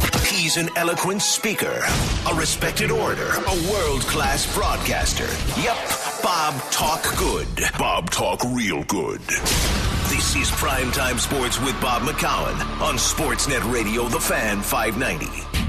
He's an eloquent speaker, a respected orator, a world-class broadcaster. Yep, Bob Talk Good. Bob Talk Real Good. This is Primetime Sports with Bob McCown on Sportsnet Radio, The Fan 590.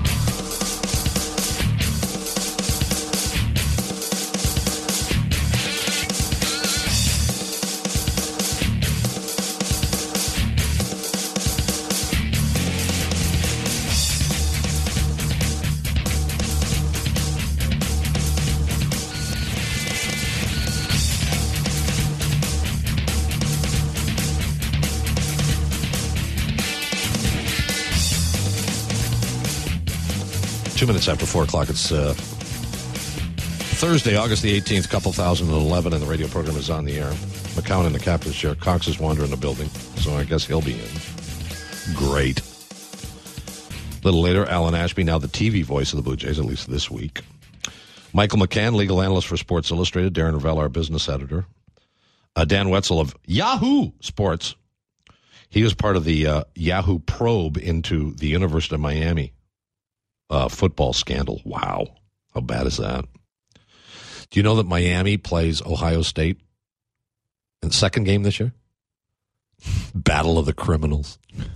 Minutes after 4 o'clock. It's Thursday, August the 18th, 2011, and the radio program is on the air. McCown in the captain's chair. Cox is wandering the building, so I guess he'll be in. Great. A little later, Alan Ashby, now the TV voice of the Blue Jays, at least this week. Michael McCann, legal analyst for Sports Illustrated. Darren Ravel, our business editor. Dan Wetzel of Yahoo Sports. He was part of the Yahoo probe into the University of Miami football scandal. Wow. How bad is that? Do you know that Miami plays Ohio State in the second game this year? Battle of the Criminals.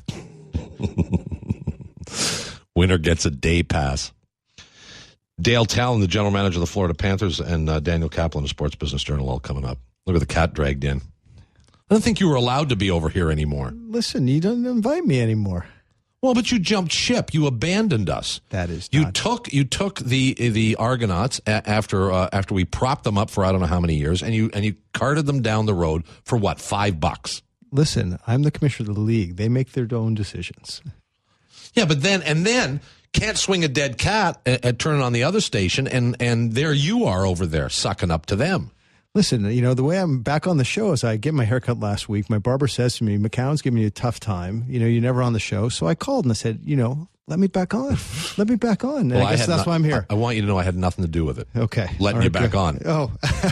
Winner gets a day pass. Dale Talon, the general manager of the Florida Panthers, and Daniel Kaplan of Sports Business Journal all coming up. Look at the cat dragged in. I don't think you were allowed to be over here anymore. Listen, you don't invite me anymore. Well, but you jumped ship. You abandoned us. That is you took the Argonauts after we propped them up for I don't know how many years, and you carted them down the road for what, $5? Listen, I'm the commissioner of the league. They make their own decisions. Yeah, but then can't swing a dead cat at turning on the other station, and there you are over there sucking up to them. Listen, the way I'm back on the show is I get my haircut last week. My barber says to me, McCown's giving you a tough time. You're never on the show. So I called and I said, let me back on. Let me back on. And well, I guess that's why I'm here. I want you to know I had nothing to do with it. Okay. Letting you back on. Oh.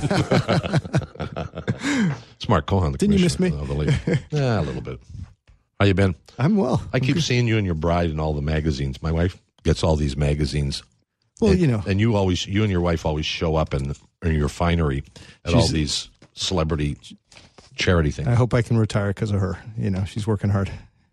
It's Mark Cohen, the Didn't you miss me? Of the league. Yeah, a little bit. How you been? I'm well. I keep seeing you and your bride in all the magazines. My wife gets all these magazines. Well, and you and your wife always show up in your finery at all these celebrity charity things. I hope I can retire because of her. She's working hard.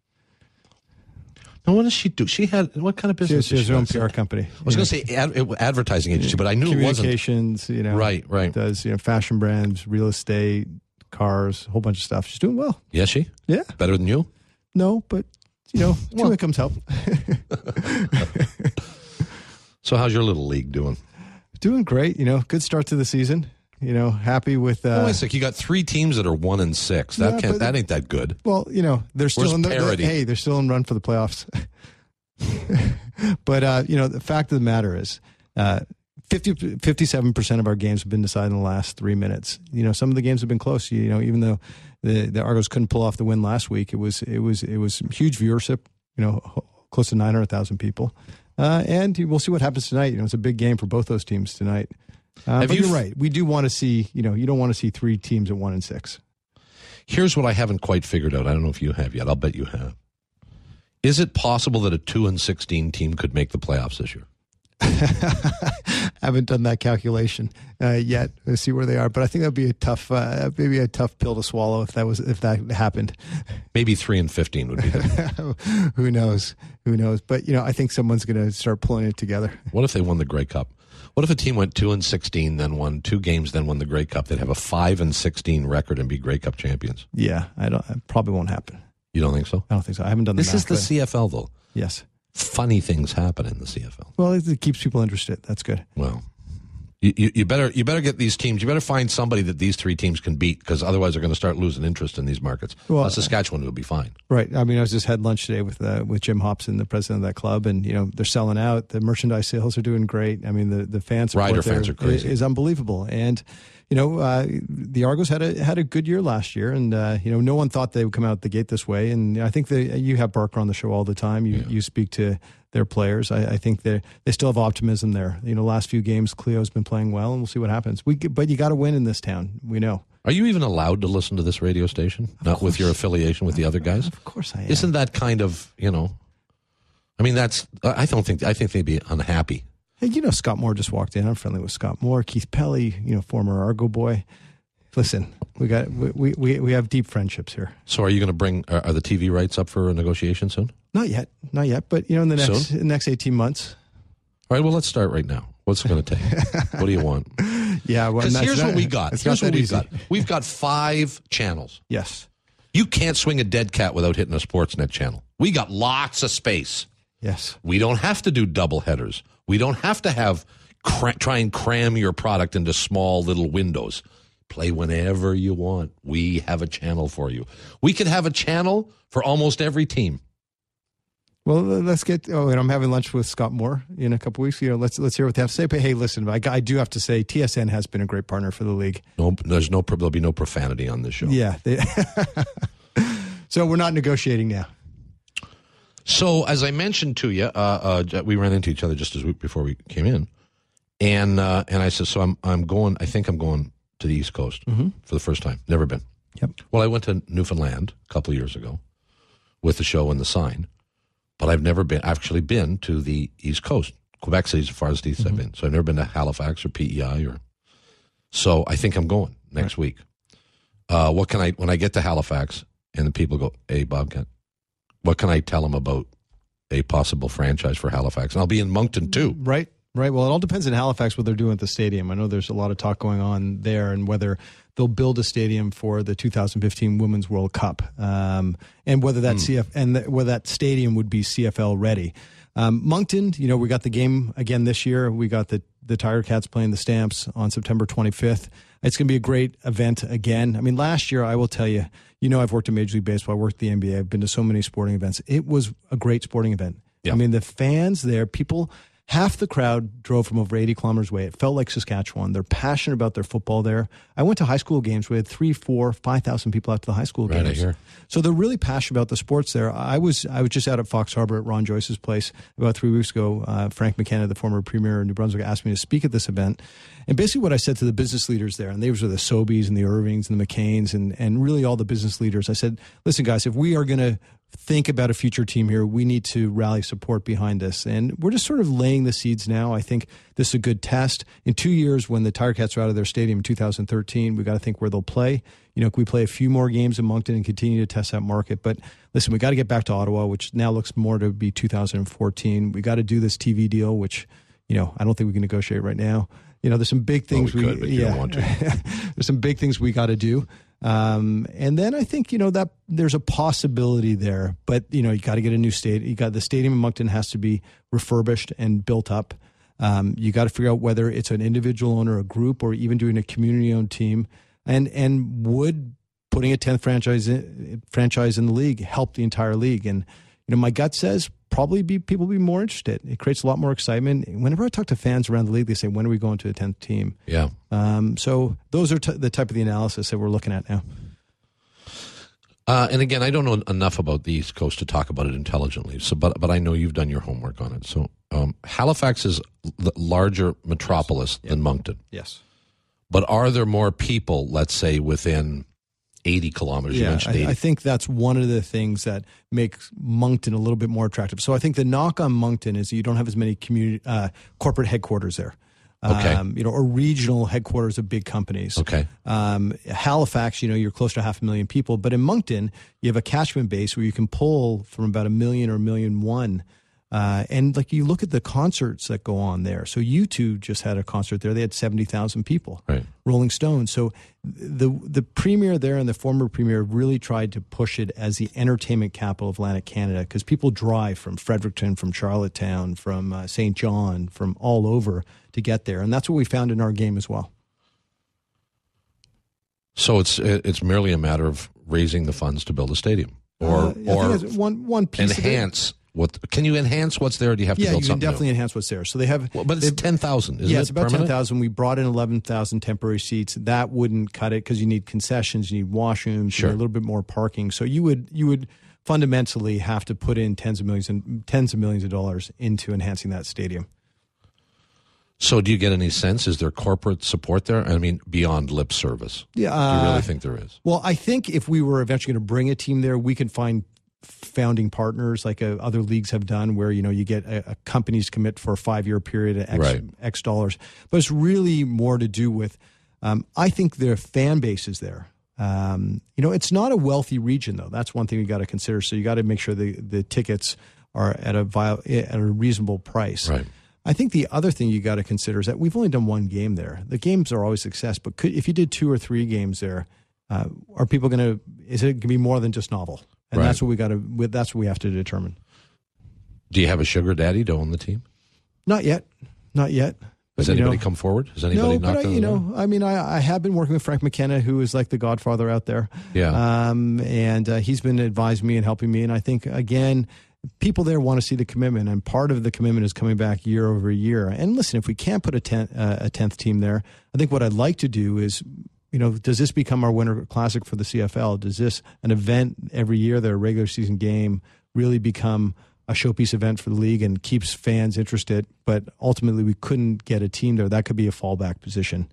Now, what does she do? What kind of business? She has her own PR company. I was going to say advertising agency, but I knew it wasn't. Communications, Right. Does, fashion brands, real estate, cars, a whole bunch of stuff. She's doing well. Yes, she? Yeah. Better than you? No, but, two incomes help. So how's your little league doing? Doing great. Good start to the season. Happy with. Wait a sec. You got 3 teams that are 1-6. That ain't that good. Well, they're still in parity? They're still in run for the playoffs. But the fact of the matter is, 57% of our games have been decided in the last 3 minutes. Some of the games have been close. Even though the Argos couldn't pull off the win last week, it was huge viewership. Close to 900,000 people. And we'll see what happens tonight. It's a big game for both those teams tonight. But you're right. We do want to see, you don't want to see 3 teams at 1-6. Here's what I haven't quite figured out. I don't know if you have yet. I'll bet you have. Is it possible that a 2-16 team could make the playoffs this year? Haven't done that calculation yet. Let's see where they are. But I think that'd be a tough, maybe a tough pill to swallow if that happened. Maybe 3-15 would be the Who knows? But I think someone's going to start pulling it together. What if they won the Grey Cup? What if a team went 2-16, then won 2 games, then won the Grey Cup? They'd have a 5-16 record and be Grey Cup champions. Yeah, it probably won't happen. You don't think so? I don't think so. I haven't done the math. This is the CFL, though. Yes. Funny things happen in the CFL. Well, it keeps people interested. That's good. Well, you better get these teams. You better find somebody that these 3 teams can beat, because otherwise they're going to start losing interest in these markets. Well, Saskatchewan will be fine. Right. I mean, I was just had lunch today with Jim Hobson, the president of that club, and they're selling out. The merchandise sales are doing great. I mean, the fans support Rider fans are crazy. Is unbelievable. And the Argos had a good year last year, and no one thought they would come out the gate this way. And I think you have Barker on the show all the time. You speak to their players. I think they still have optimism there. Last few games, Cleo's been playing well, and we'll see what happens. But you got to win in this town. We know. Are you even allowed to listen to this radio station? Not with your affiliation with the other guys? Of course I am. Isn't that kind of, I mean, I think they'd be unhappy. Hey, Scott Moore just walked in. I'm friendly with Scott Moore. Keith Pelly, former Argo boy. Listen, we have deep friendships here. So are you going to bring, are the TV rights up for a negotiation soon? Not yet. But in the next 18 months. All right, well, let's start right now. What's it going to take? What do you want? Yeah, well, because here's what we got. Here's what we've got. We've got 5 channels. Yes. You can't swing a dead cat without hitting a Sportsnet channel. We got lots of space. Yes. We don't have to do double headers. We don't have to try and cram your product into small little windows. Play whenever you want. We have a channel for you. We could have a channel for almost every team. Well, let's get. And I'm having lunch with Scott Moore in a couple weeks. Let's hear what they have to say. But hey, listen, I do have to say, TSN has been a great partner for the league. No, there'll be no profanity on this show. Yeah. So we're not negotiating now. So as I mentioned to you, we ran into each other just before we came in, and I said, so I'm going. I think I'm going to the East Coast for the first time. Never been. Yep. Well, I went to Newfoundland a couple of years ago with the show and the sign. But I've never actually been to the East Coast. Quebec City's as far as the East I've been. So I've never been to Halifax or PEI so I think I'm going next week. When I get to Halifax and the people go, hey, Bobcat, what can I tell them about a possible franchise for Halifax? And I'll be in Moncton too. Right. Well, it all depends in Halifax what they're doing at the stadium. I know there's a lot of talk going on there and whether they'll build a stadium for the 2015 Women's World Cup, and whether that whether that stadium would be CFL ready. Moncton, we got the game again this year. We got the Tiger Cats playing the Stamps on September 25th. It's going to be a great event again. I mean, last year, I will tell you, I've worked in Major League Baseball. I worked at the NBA. I've been to so many sporting events. It was a great sporting event. Yeah. I mean, the fans there, half the crowd drove from over 80 kilometers away. It felt like Saskatchewan. They're passionate about their football there. I went to high school games. We had 3,000, 4,000, 5,000 people out to the high school games. Right here. So they're really passionate about the sports there. I was just out at Fox Harbor at Ron Joyce's place about 3 weeks ago. Frank McKenna, the former premier of New Brunswick, asked me to speak at this event. And basically what I said to the business leaders there, and these were the Sobeys and the Irvings and the McCains and really all the business leaders, I said, listen, guys, if we are going to think about a future team here, we need to rally support behind this. And we're just sort of laying the seeds now. I think this is a good test. In 2 years, when the Tiger Cats are out of their stadium in 2013, we got to think where they'll play. Can we play a few more games in Moncton and continue to test that market? But listen, we got to get back to Ottawa, which now looks more to be 2014. We got to do this TV deal, which, I don't think we can negotiate right now. There's some big things but you don't want to. There's some big things we got to do. And then I think, that there's a possibility there, but you got to get a new stadium. The stadium in Moncton has to be refurbished and built up. You got to figure out whether it's an individual owner, a group, or even doing a community owned team. And would putting a 10th franchise in the league help the entire league? And, my gut says probably people be more interested. It creates a lot more excitement. Whenever I talk to fans around the league, they say, when are we going to a 10th team? Yeah. So those are the type of the analysis that we're looking at now. And again, I don't know enough about the East Coast to talk about it intelligently. So, but I know you've done your homework on it. So Halifax is the larger metropolis than Moncton. Yes. But are there more people, let's say, within 80 kilometers? Yeah, you mentioned 80. I think that's one of the things that makes Moncton a little bit more attractive. So I think the knock on Moncton is you don't have as many corporate headquarters there. Okay. Or regional headquarters of big companies. Okay. Halifax, you're close to 500,000 people. But in Moncton, you have a catchment base where you can pull from about 1 million or 1.1 million. And you look at the concerts that go on there. So U2 just had a concert there. They had 70,000 people. Right. Rolling Stones. So the premier there and the former premier really tried to push it as the entertainment capital of Atlantic Canada because people drive from Fredericton, from Charlottetown, from St. John, from all over to get there. And that's what we found in our game as well. So it's merely a matter of raising the funds to build a stadium or one piece enhance. Of it. Can you enhance what's there? Or do you have to build something? Yeah, you can definitely enhance what's there. So they have, but it's 10,000. Isn't it? Yeah, it's about permanent? 10,000. We brought in 11,000 temporary seats. That wouldn't cut it because you need concessions, you need washrooms, you need a little bit more parking. So you would fundamentally have to put in tens of millions of dollars into enhancing that stadium. So do you get any sense? Is there corporate support there? I mean, beyond lip service. Yeah. Do you really think there is? Well, I think if we were eventually going to bring a team there, we could find founding partners like other leagues have done, where you get a company's commit for a 5-year period at X dollars. But it's really more to do with, I think their fan base is there. It's not a wealthy region though. That's one thing you got to consider. So you got to make sure the tickets are at a reasonable price. Right. I think the other thing you got to consider is that we've only done one game there. The games are always success, but if you did 2 or 3 games there, are people going to? Is it going to be more than just novel? And that's what we got to. That's what we have to determine. Do you have a sugar daddy to own the team? Not yet. Has anybody come forward? Has anybody knocked on the door? I mean, I have been working with Frank McKenna, who is like the godfather out there. Yeah. And he's been advising me and helping me. And I think, again, people there want to see the commitment. And part of the commitment is coming back year over year. And listen, if we can't put a 10th team there, I think what I'd like to do is, does this become our Winter Classic for the CFL? Does this, an event every year, their regular season game, really become a showpiece event for the league and keeps fans interested? But ultimately, we couldn't get a team there. That could be a fallback position.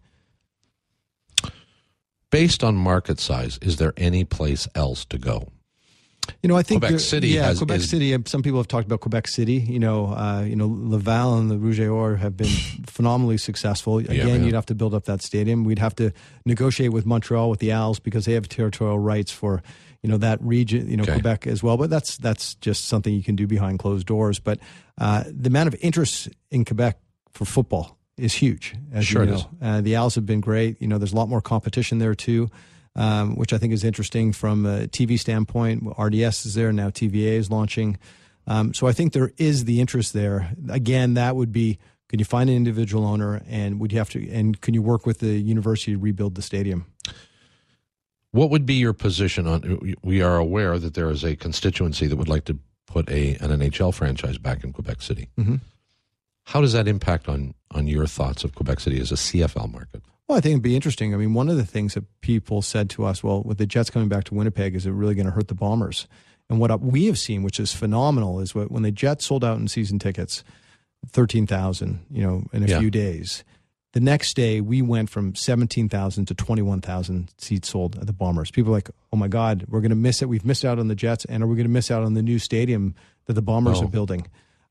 Based on market size, is there any place else to go? I think Quebec City. City. Some people have talked about Quebec City. Laval and the Rouge et Or have been phenomenally successful. Again, you'd have to build up that stadium. We'd have to negotiate with Montreal, with the Als, because they have territorial rights for that region, Quebec as well. But that's just something you can do behind closed doors. But the amount of interest in Quebec for football is huge. Sure it is. The Als have been great. There's a lot more competition there too. Which I think is interesting from a TV standpoint. RDS is there now. TVA is launching. So I think there is the interest there. Again, that would be, can you find an individual owner, and can you work with the university to rebuild the stadium? What would be your position on? We are aware that there is a constituency that would like to put an NHL franchise back in Quebec City. Mm-hmm. How does that impact on your thoughts of Quebec City as a CFL market? Well, I think it'd be interesting. I mean, one of the things that people said to us, well, with the Jets coming back to Winnipeg, is it really going to hurt the Bombers? And what we have seen, which is phenomenal, is when the Jets sold out in season tickets, 13,000, in a few days. The next day, we went from 17,000 to 21,000 seats sold at the Bombers. People are like, oh my God, we're going to miss it. We've missed out on the Jets, and are we going to miss out on the new stadium that the Bombers are building?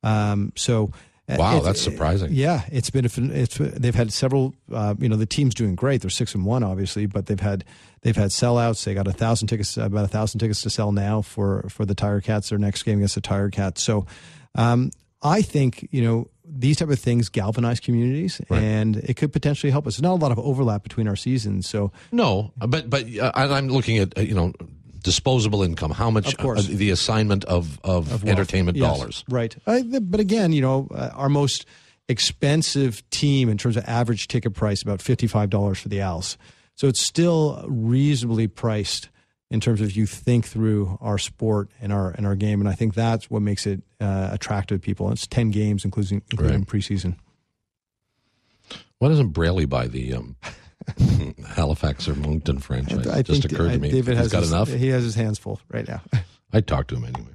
Wow, that's surprising. Yeah, they've had several. The team's doing great. They're 6-1, obviously, but they've had sellouts. They got about 1,000 tickets to sell now for the Tiger Cats. Their next game against the Tiger Cats. So, I think these type of things galvanize communities, and it could potentially help us. There's not a lot of overlap between our seasons, so no. But I'm looking at disposable income, how much the assignment of entertainment dollars. Right. But again, our most expensive team in terms of average ticket price, about $55 for the Als. So it's still reasonably priced in terms of you think through our sport and our game. And I think that's what makes it attractive to people. It's 10 games, including preseason. Why doesn't Braley buy the Halifax or Moncton franchise? It just occurred to me. David He's got enough. He has his hands full right now. I'd talk to him anyway.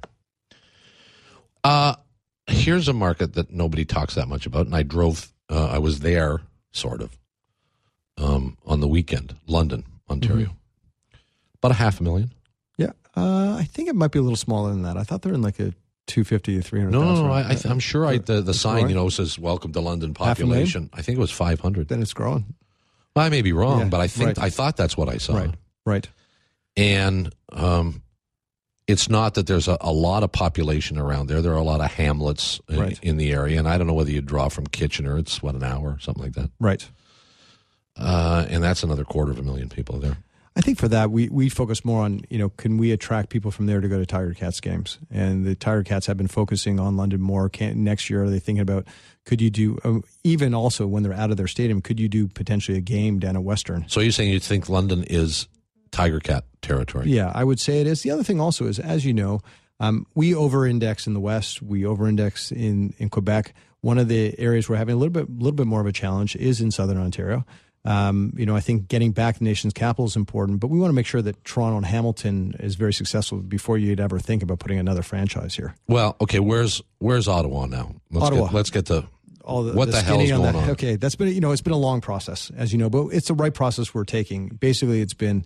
Here's a market that nobody talks that much about, and I was there, sort of, on the weekend, London, Ontario. Mm-hmm. About 500,000. Yeah. I think it might be a little smaller than that. I thought they're in like a 250 to 300,000. No. I'm sure the sign, says "Welcome to London" population. I think it was 500. Then it's growing. I may be wrong, but I thought that's what I saw. Right. And it's not that there's a lot of population around there. There are a lot of hamlets in the area, and I don't know whether you draw from Kitchener. It's an hour, something like that. Right. And that's another 250,000 people there. I think for that, we focus more on, can we attract people from there to go to Tiger Cats games? And the Tiger Cats have been focusing on London more. Next year, are they thinking about, could you do, even also when they're out of their stadium, could you do potentially a game down at Western? So you're saying you think London is Tiger Cat territory? Yeah, I would say it is. The other thing also is, as you know, we over-index in the West. We over-index in Quebec. One of the areas we're having a little bit more of a challenge is in Southern Ontario. I think getting back the nation's capital is important, but we want to make sure that Toronto and Hamilton is very successful before you'd ever think about putting another franchise here. Well, okay, where's Ottawa now? Let's get to what the hell is going on. Okay, that's been it's been a long process, as you know, but it's the right process we're taking. Basically, it's been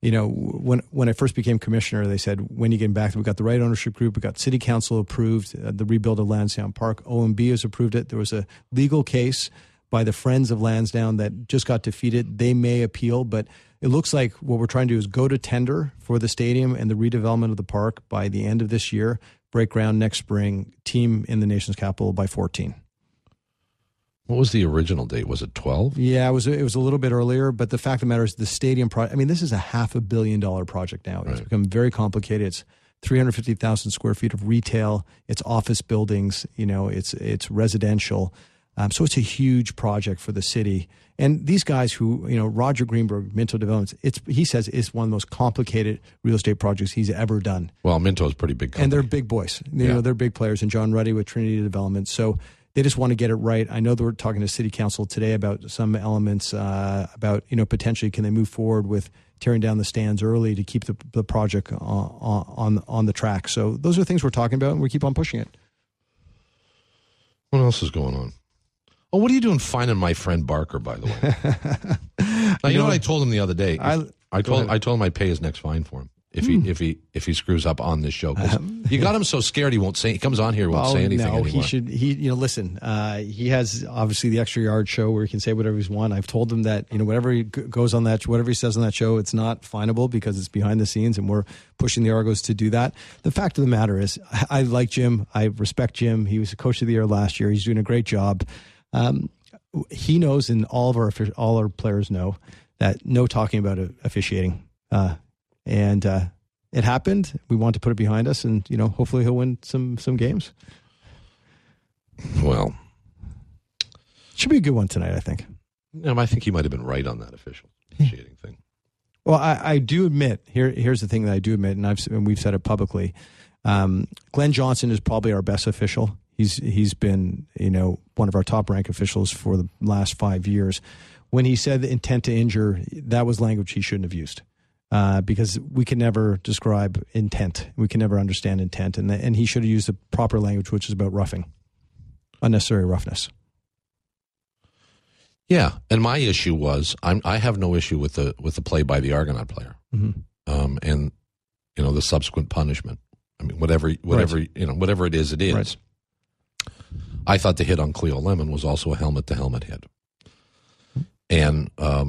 when I first became commissioner, they said, when you get back, we got the right ownership group, we got city council approved the rebuild of Lansdowne Park. OMB has approved it. There was a legal case by the Friends of Lansdowne that just got defeated. They may appeal, but it looks like what we're trying to do is go to tender for the stadium and the redevelopment of the park by the end of this year, break ground next spring, team in the nation's capital by 14. What was the original date? Was it 12? Yeah, it was a little bit earlier, but the fact of the matter is the stadium project, this is a $500 million project now. It's become very complicated. It's 350,000 square feet of retail. It's office buildings, it's residential. So it's a huge project for the city. And these guys who, Roger Greenberg, Minto Developments, he says it's one of the most complicated real estate projects he's ever done. Well, Minto's pretty big company. And they're big boys. They're big players. And John Ruddy with Trinity Development. So they just want to get it right. I know that we're talking to City Council today about some elements about, potentially can they move forward with tearing down the stands early to keep the project on the track. So those are things we're talking about, and we keep on pushing it. What else is going on? Oh, what are you doing finding my friend Barker, by the way? Now, you know what I told him the other day? I told him I'd pay his next fine for him if he screws up on this show. You got him so scared he won't say. He comes on here, won't say anything anymore. He should. Listen. He has obviously the Extra Yard show where he can say whatever he wants. I've told him that whatever he goes on that, whatever he says on that show, it's not finable because it's behind the scenes, and we're pushing the Argos to do that. The fact of the matter is, I like Jim. I respect Jim. He was the coach of the year last year. He's doing a great job. He knows, and all our players know that no talking about officiating. And it happened. We want to put it behind us, and hopefully he'll win some games. Well, should be a good one tonight, I think. I think he might have been right on that officiating thing. Well, I do admit here's the thing that I do admit, and we've said it publicly. Glenn Johnson is probably our best official. He's been one of our top ranked officials for the last 5 years. When he said the intent to injure, that was language he shouldn't have used. Because we can never describe intent. We can never understand intent. And he should have used the proper language, which is about roughing. Unnecessary roughness. Yeah, and my issue was I have no issue with the play by the Argonaut player. Mm-hmm. And the subsequent punishment. Whatever right. Whatever it is, it is. Right. I thought the hit on Cleo Lemon was also a helmet-to-helmet hit. And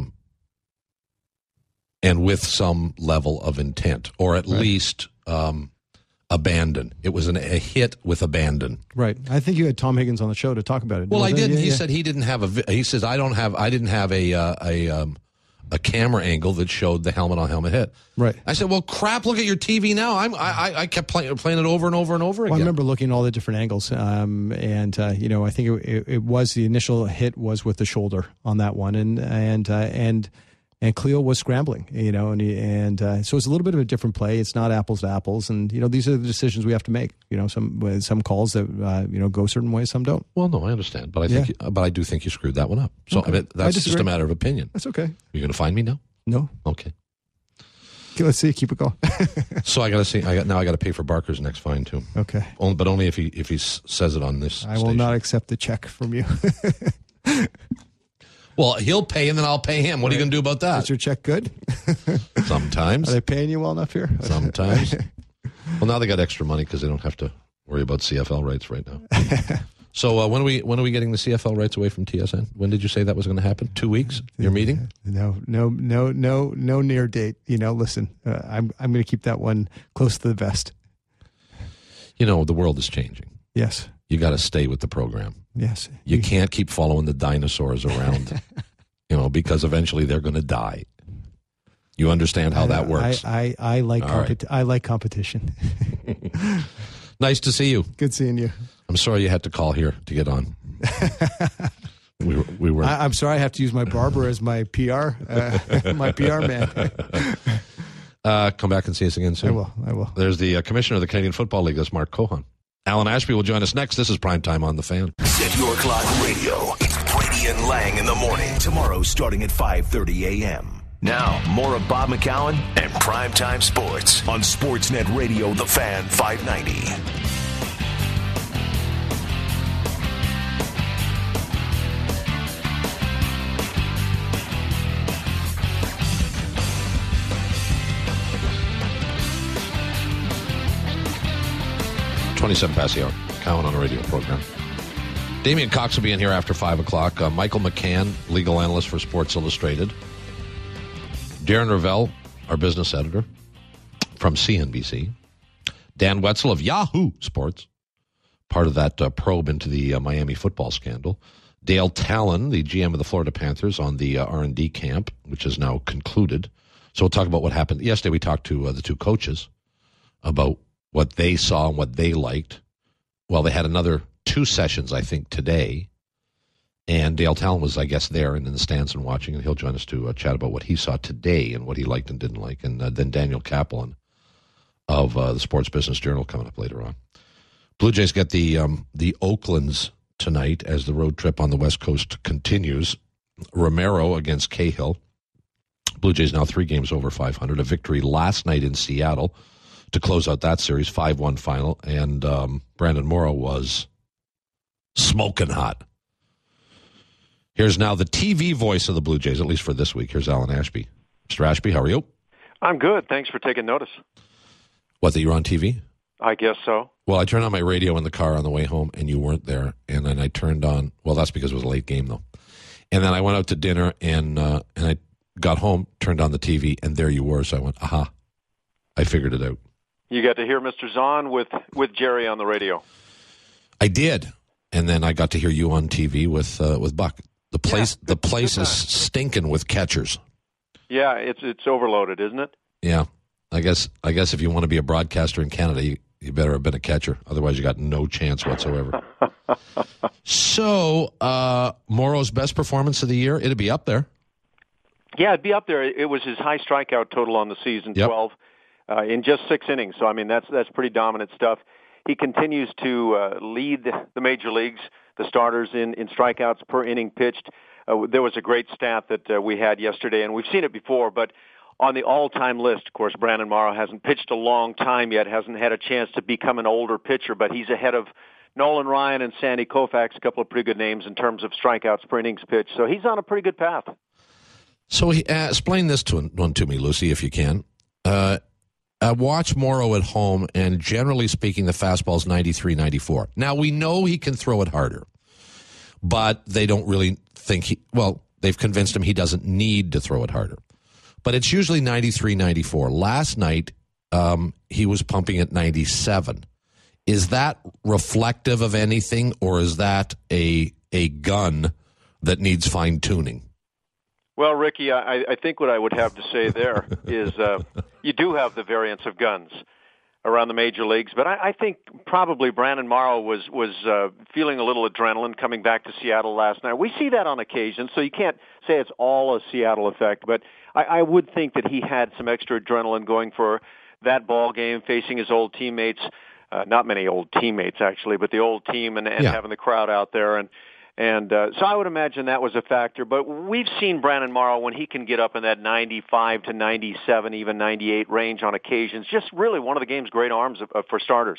with some level of intent, or at least abandon. It was a hit with abandon. Right. I think you had Tom Higgins on the show to talk about it. Well, I did. Yeah, he said he didn't have he says I didn't have a camera angle that showed the helmet on helmet hit. Right. I said, well, crap. Look at your TV now. I kept playing it over and over and over again. Well, I remember looking at all the different angles, and I think it was the initial hit was with the shoulder on that one, and Cleo was scrambling, so it's a little bit of a different play. It's not apples to apples, and these are the decisions we have to make. Some calls that go certain ways, some don't. Well, no, I understand, but I do think you screwed that one up. So okay. That's just a matter of opinion. That's okay. You're going to find me now? No. Okay. Let's see. Keep it going. So I got to see. I got to pay for Barker's next fine too. Okay. But only if he says it on this. I will not accept the check from you. Well, he'll pay and then I'll pay him. What are you going to do about that? Is your check good? Sometimes. Are they paying you well enough here? Sometimes. Well, now they got extra money because they don't have to worry about CFL rights right now. So when are we getting the CFL rights away from TSN? When did you say that was going to happen? 2 weeks? Your meeting? No near date. Listen, I'm going to keep that one close to the vest. The world is changing. Yes. You got to stay with the program. Yes. You can't keep following the dinosaurs around, because eventually they're going to die. You understand how that works? I like competition. Nice to see you. Good seeing you. I'm sorry you had to call here to get on. We were. I'm sorry I have to use my barber as my PR, my PR man. Come back and see us again soon. I will. There's the commissioner of the Canadian Football League. That's Mark Cohen. Alan Ashby will join us next. This is Primetime on the Fan. Set your clock radio. It's Brady and Lang in the morning. Tomorrow starting at 5:30 a.m. Now, more of Bob McCown and Primetime Sports on Sportsnet Radio, The Fan 590. 27 past the hour. Cowan on a radio program. Damian Cox will be in here after 5 o'clock. Michael McCann, legal analyst for Sports Illustrated. Darren Ravel, our business editor from CNBC. Dan Wetzel of Yahoo Sports, part of that probe into the Miami football scandal. Dale Talon, the GM of the Florida Panthers, on the R&D camp, which is now concluded. So we'll talk about what happened. Yesterday we talked to the two coaches about what they saw and what they liked. Well, they had another 2 sessions, I think, today. And Dale Talon was, I guess, there and in the stands and watching, and he'll join us to chat about what he saw today and what he liked and didn't like. And then Daniel Kaplan of the Sports Business Journal coming up later on. Blue Jays get the Oaklands tonight as the road trip on the West Coast continues. Romero against Cahill. Blue Jays now 3 games over 500. A victory last night in Seattle to close out that series, 5-1 final. And Brandon Morrow was smoking hot. Here's now the TV voice of the Blue Jays, at least for this week. Here's Alan Ashby. Mr. Ashby, how are you? I'm good. Thanks for taking notice. What, that you're on TV? I guess so. Well, I turned on my radio in the car on the way home, and you weren't there. And then I turned on, well, that's because it was a late game, though. And then I went out to dinner, and I got home, turned on the TV, and there you were. So I went, aha, I figured it out. You got to hear Mr. Zahn with Jerry on the radio. I did. And then I got to hear you on TV with Buck. The place is stinking with catchers. Yeah, it's overloaded, isn't it? Yeah. I guess if you want to be a broadcaster in Canada, you better have been a catcher. Otherwise, you got no chance whatsoever. So, Morrow's best performance of the year, it'd be up there. Yeah, it'd be up there. It was his high strikeout total on the season, 12, in just 6 innings. So, I mean, that's pretty dominant stuff. He continues to lead the major leagues, the starters in strikeouts per inning pitched. There was a great stat that we had yesterday, and we've seen it before, but on the all-time list, of course, Brandon Morrow hasn't pitched a long time yet, hasn't had a chance to become an older pitcher, but he's ahead of Nolan Ryan and Sandy Koufax, a couple of pretty good names in terms of strikeouts per innings pitched. So he's on a pretty good path. So explain this to me, Lucy, if you can. Watch Morrow at home, and generally speaking, the fastball's 93, 94. Now, we know he can throw it harder, but they don't really think they've convinced him he doesn't need to throw it harder. But it's usually 93, 94. Last night, he was pumping at 97. Is that reflective of anything, or is that a gun that needs fine-tuning? Well, Ricky, I think what I would have to say there is you do have the variance of guns around the major leagues, but I think probably Brandon Morrow was feeling a little adrenaline coming back to Seattle last night. We see that on occasion, so you can't say it's all a Seattle effect, but I would think that he had some extra adrenaline going for that ball game, facing his old teammates. Not many old teammates, actually, but the old team and having the crowd out there. And so I would imagine that was a factor. But we've seen Brandon Morrow when he can get up in that 95 to 97, even 98 range on occasions. Just really one of the game's great arms for starters.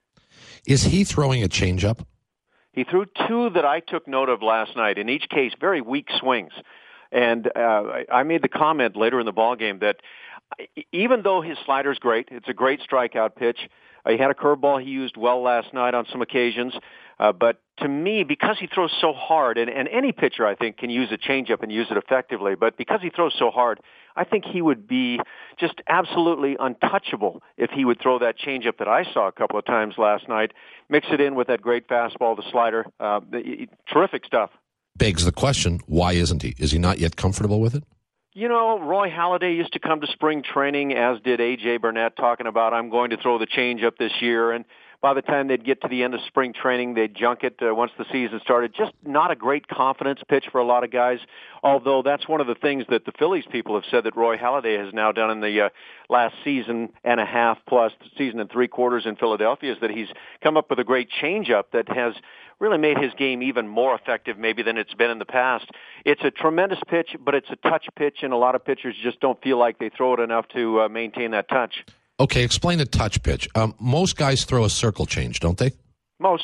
Is he throwing a changeup? He threw 2 that I took note of last night. In each case, very weak swings. And I made the comment later in the ballgame that even though his slider's great, it's a great strikeout pitch. He had a curveball he used well last night on some occasions. But to me, because he throws so hard, and any pitcher, I think, can use a changeup and use it effectively, but because he throws so hard, I think he would be just absolutely untouchable if he would throw that changeup that I saw a couple of times last night, mix it in with that great fastball, the slider. Terrific stuff. Begs the question, why isn't he? Is he not yet comfortable with it? You know, Roy Halladay used to come to spring training, as did A.J. Burnett, talking about, I'm going to throw the changeup this year, and by the time they'd get to the end of spring training, they'd junk it once the season started. Just not a great confidence pitch for a lot of guys, although that's one of the things that the Phillies people have said that Roy Halladay has now done in the last season and a half plus season and 3/4 in Philadelphia, is that he's come up with a great changeup that has really made his game even more effective maybe than it's been in the past. It's a tremendous pitch, but it's a touch pitch, and a lot of pitchers just don't feel like they throw it enough to maintain that touch. Okay, explain a touch pitch. Most guys throw a circle change, don't they? Most do.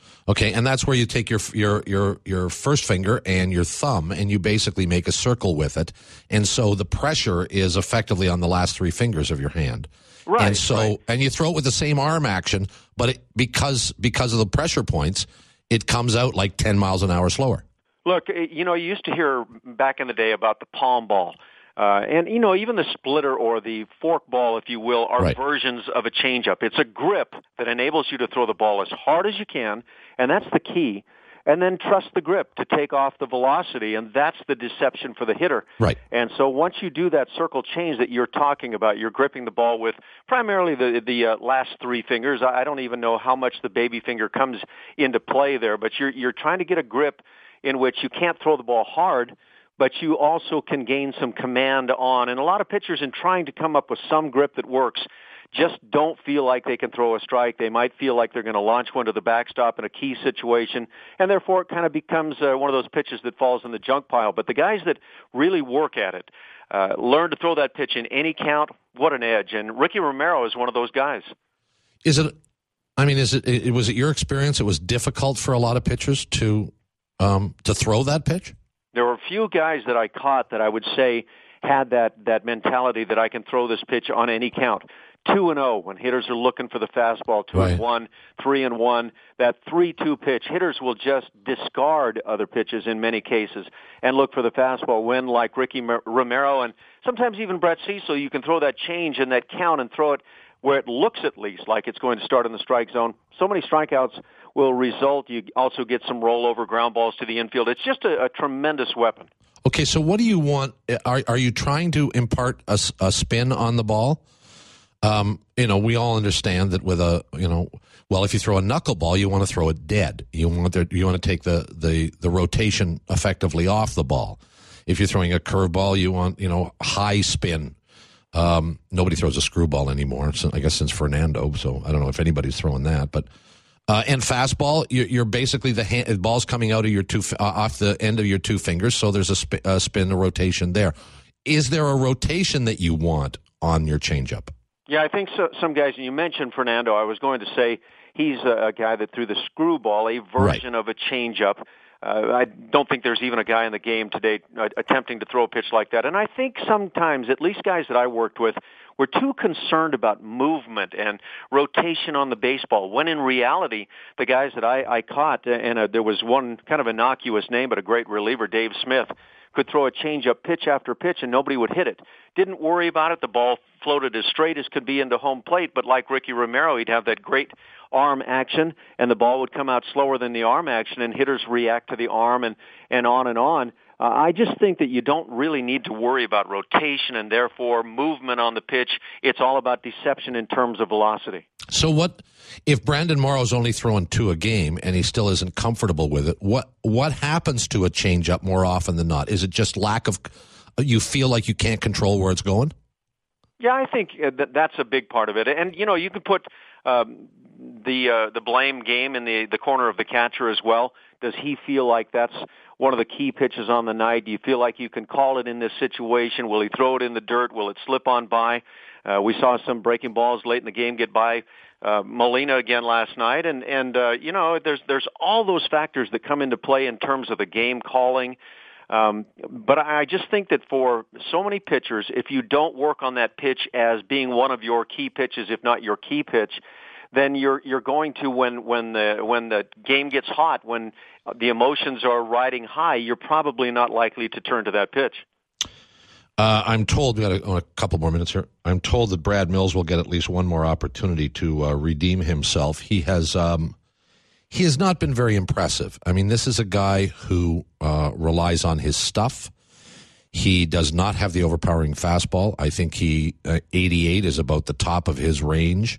Okay, and that's where you take your first finger and your thumb, and you basically make a circle with it, and so the pressure is effectively on the last three fingers of your hand. Right. And so, and you throw it with the same arm action, but because of the pressure points, it comes out like 10 miles an hour slower. Look, you used to hear back in the day about the palm ball. And, even the splitter or the fork ball, if you will, are right. versions of a changeup. It's a grip that enables you to throw the ball as hard as you can, and that's the key. And then trust the grip to take off the velocity, and that's the deception for the hitter. Right. And so once you do that circle change that you're talking about, you're gripping the ball with primarily the last three fingers. I don't even know how much the baby finger comes into play there, but you're trying to get a grip in which you can't throw the ball hard, but you also can gain some command on. And a lot of pitchers, in trying to come up with some grip that works, just don't feel like they can throw a strike. They might feel like they're going to launch one to the backstop in a key situation, and therefore it kind of becomes one of those pitches that falls in the junk pile. But the guys that really work at it, learn to throw that pitch in any count, what an edge. And Ricky Romero is one of those guys. Was it your experience it was difficult for a lot of pitchers to throw that pitch? There were a few guys that I caught that I would say had that mentality that I can throw this pitch on any count. 2-0 when hitters are looking for the fastball, 2-1, 3-1. That 3-2 pitch, hitters will just discard other pitches in many cases and look for the fastball. When, like Ricky Romero and sometimes even Brett Cecil, you can throw that change in that count and throw it where it looks at least like it's going to start in the strike zone. So many strikeouts will result. You also get some rollover ground balls to the infield. It's just a tremendous weapon. Okay, so what do you want? Are you trying to impart a spin on the ball? We all understand that with if you throw a knuckleball, you want to throw it dead. You want to take the rotation effectively off the ball. If you're throwing a curveball, you want, high spin. Nobody throws a screwball anymore, I guess, since Fernando. So I don't know if anybody's throwing that, but and fastball, you're basically the ball's coming out of your off the end of your two fingers. So there's a spin, a rotation there. Is there a rotation that you want on your changeup? Yeah, I think so. Some guys, and you mentioned Fernando, I was going to say he's a guy that threw the screwball, a version of a changeup. I don't think there's even a guy in the game today attempting to throw a pitch like that. And I think sometimes, at least guys that I worked with, were too concerned about movement and rotation on the baseball, when in reality, the guys that I caught, and there was one kind of innocuous name, but a great reliever, Dave Smith, could throw a change-up pitch after pitch and nobody would hit it. Didn't worry about it. The ball floated as straight as could be into home plate, but like Ricky Romero, he'd have that great arm action, and the ball would come out slower than the arm action, and hitters react to the arm, and on and on. I just think that you don't really need to worry about rotation and therefore movement on the pitch. It's all about deception in terms of velocity. So what if Brandon Morrow's only throwing 2 a game and he still isn't comfortable with it? What happens to a changeup more often than not? Is it just lack of you feel like you can't control where it's going? Yeah, I think that's a big part of it. And you can put the blame game in the corner of the catcher as well. Does he feel like that's one of the key pitches on the night? Do you feel like you can call it in this situation? Will he throw it in the dirt? Will it slip on by? We saw some breaking balls late in the game get by Molina again last night, and there's all those factors that come into play in terms of the game calling. But I just think that for so many pitchers, if you don't work on that pitch as being one of your key pitches, if not your key pitch, then you're going to when the game gets hot, when the emotions are riding high, you're probably not likely to turn to that pitch. I'm told, we got a couple more minutes here. I'm told that Brad Mills will get at least one more opportunity to redeem himself. He has not been very impressive. I mean, this is a guy who relies on his stuff. He does not have the overpowering fastball. I think 88 is about the top of his range.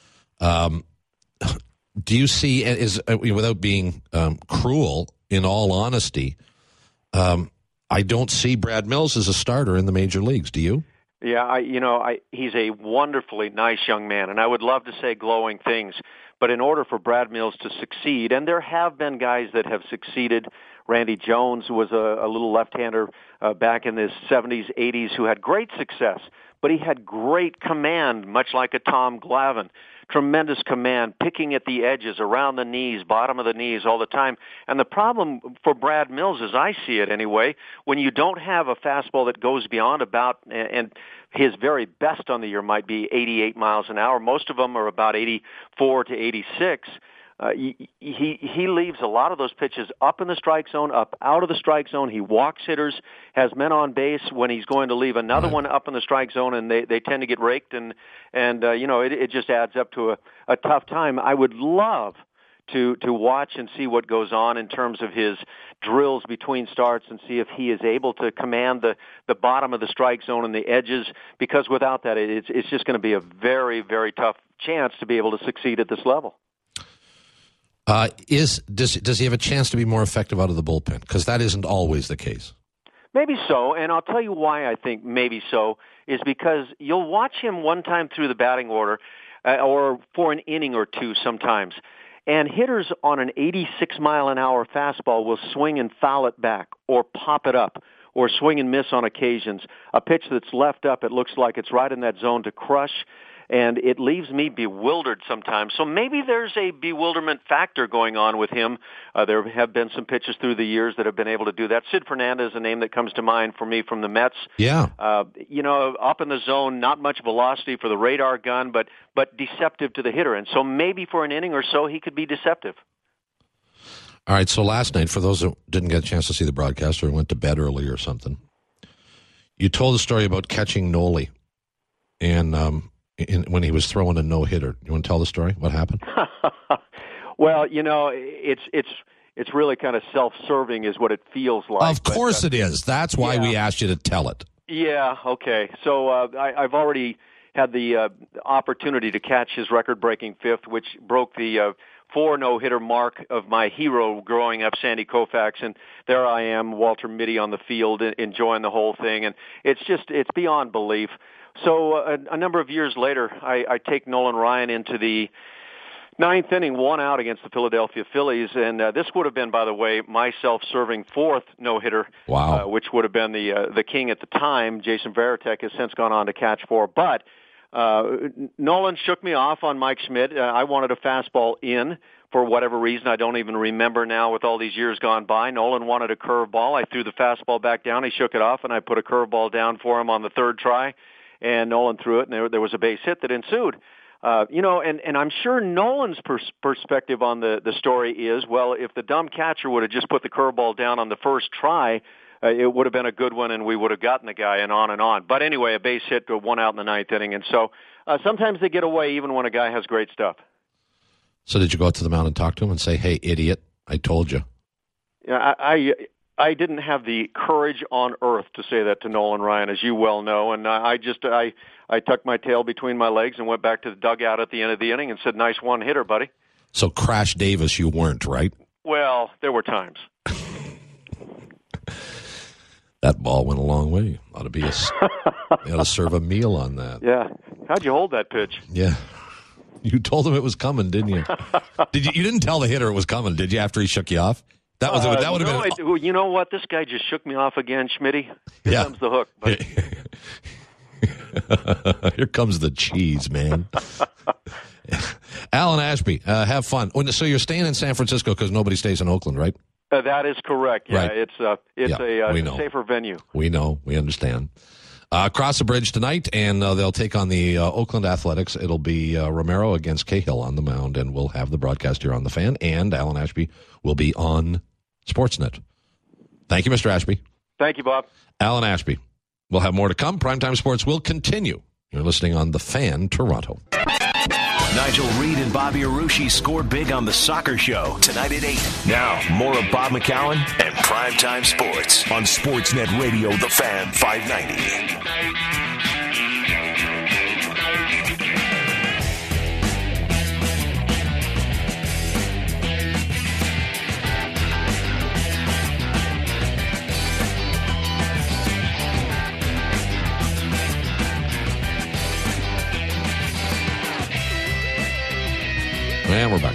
Do you see, without being cruel, in all honesty, I don't see Brad Mills as a starter in the major leagues. Do you? Yeah, he's a wonderfully nice young man, and I would love to say glowing things. But in order for Brad Mills to succeed, and there have been guys that have succeeded, Randy Jones was a little left-hander back in the 70s, 80s who had great success, but he had great command, much like a Tom Glavine. tremendous command, picking at the edges, around the knees, bottom of the knees all the time. And the problem for Brad Mills, as I see it anyway, when you don't have a fastball that goes beyond about, and his very best on the year might be 88 miles an hour. Most of them are about 84 to 86. He leaves a lot of those pitches up in the strike zone, up out of the strike zone. He walks hitters, has men on base when he's going to leave another one up in the strike zone, and they tend to get raked, and it just adds up to a tough time. I would love to watch and see what goes on in terms of his drills between starts and see if he is able to command the bottom of the strike zone and the edges, because without that, it's just going to be a very, very tough chance to be able to succeed at this level. Does he have a chance to be more effective out of the bullpen? Because that isn't always the case. Maybe so, and I'll tell you why I think maybe so, is because you'll watch him one time through the batting order or for an inning or two sometimes, and hitters on an 86-mile-an-hour fastball will swing and foul it back or pop it up or swing and miss on occasions. A pitch that's left up, it looks like it's right in that zone to crush, and it leaves me bewildered sometimes. So maybe there's a bewilderment factor going on with him. There have been some pitches through the years that have been able to do that. Sid Fernandez is a name that comes to mind for me from the Mets. Yeah. Up in the zone, not much velocity for the radar gun, but deceptive to the hitter. And so maybe for an inning or so, he could be deceptive. All right, so last night, for those that didn't get a chance to see the broadcast or went to bed early or something, you told a story about catching Noli and when he was throwing a no-hitter. You want to tell the story? What happened? Well, it's really kind of self-serving is what it feels like. Of course it is. That's why we asked you to tell it. Yeah, okay. So I've already had the opportunity to catch his record-breaking fifth, which broke the 4 no-hitter mark of my hero growing up, Sandy Koufax, and there I am, Walter Mitty on the field, enjoying the whole thing, and it's beyond belief. So a number of years later, I take Nolan Ryan into the 9th inning, 1 out against the Philadelphia Phillies, and this would have been, by the way, my self-serving 4th no-hitter, wow. Which would have been the king at the time. Jason Varitek has since gone on to catch 4, but Nolan shook me off on Mike Schmidt. I wanted a fastball in for whatever reason. I don't even remember now with all these years gone by. Nolan wanted a curveball. I threw the fastball back down. He shook it off, and I put a curveball down for him on the 3rd try. And Nolan threw it, and there was a base hit that ensued. And I'm sure Nolan's perspective on the story is, well, if the dumb catcher would have just put the curveball down on the first try, it would have been a good one, and we would have gotten the guy, and on and on. But anyway, a base hit, 1 out in the 9th inning. And so sometimes they get away even when a guy has great stuff. So did you go out to the mound and talk to him and say, hey, idiot, I told you? Yeah, I didn't have the courage on earth to say that to Nolan Ryan, as you well know, and I tucked my tail between my legs and went back to the dugout at the end of the inning and said, nice one-hitter, buddy. So Crash Davis you weren't, right? Well, there were times. That ball went a long way. Ought to serve a meal on that. Yeah. How'd you hold that pitch? Yeah. You told him it was coming, didn't you? You didn't tell the hitter it was coming, did you, after he shook you off? That would have been. You know what? This guy just shook me off again, Schmitty. Here comes the hook. Here comes the cheese, man. Alan Ashby, have fun. So you're staying in San Francisco because nobody stays in Oakland, right? That is correct. Yeah, right. It's a safer venue. We know. We understand. Cross the bridge tonight, and they'll take on the Oakland Athletics. It'll be Romero against Cahill on the mound, and we'll have the broadcast here on The Fan, and Alan Ashby will be on Sportsnet. Thank you, Mr. Ashby. Thank you, Bob. Alan Ashby. We'll have more to come. Primetime Sports will continue. You're listening on The Fan, Toronto. Nigel Reed and Bobby Arushi score big on The Soccer Show tonight at 8. Now, more of Bob McCown and Primetime Sports on Sportsnet Radio, The Fan 590. And we're back.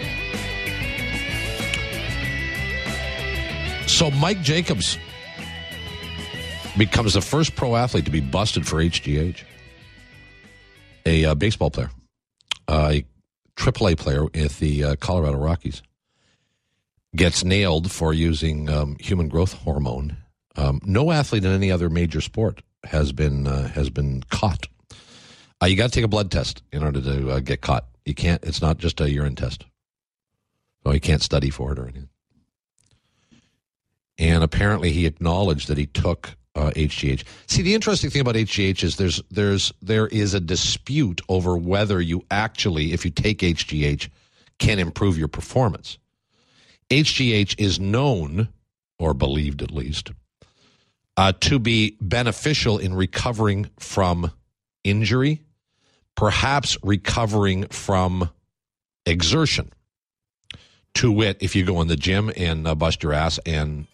So Mike Jacobs becomes the first pro athlete to be busted for HGH. A baseball player. He AAA player with the Colorado Rockies, gets nailed for using human growth hormone. No athlete in any other major sport has been caught. You got to take a blood test in order to get caught. You can't. It's not just a urine test. So you can't study for it or anything. And apparently, he acknowledged that he took HGH. See, the interesting thing about HGH is there is a dispute over whether you actually, if you take HGH, can improve your performance. HGH is known, or believed at least, to be beneficial in recovering from injury, perhaps recovering from exertion. To wit, if you go in the gym and bust your ass and,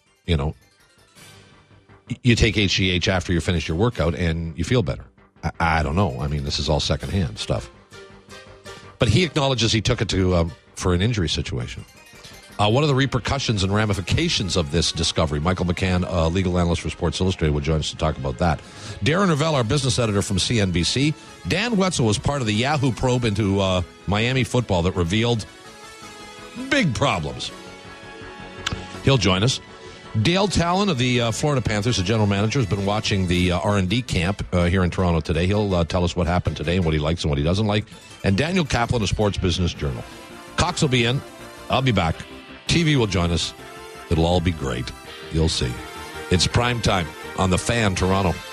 you take HGH after you finish your workout and you feel better. I don't know. I mean, this is all secondhand stuff. But he acknowledges he took it for an injury situation. What are the repercussions and ramifications of this discovery? Michael McCann, legal analyst for Sports Illustrated, will join us to talk about that. Darren Rovell, our business editor from CNBC. Dan Wetzel was part of the Yahoo probe into Miami football that revealed big problems. He'll join us. Dale Talon of the Florida Panthers, the general manager, has been watching the R&D camp here in Toronto today. He'll tell us what happened today and what he likes and what he doesn't like. And Daniel Kaplan of Sports Business Journal. Cox will be in. I'll be back. TV will join us. It'll all be great. You'll see. It's prime time on The Fan Toronto.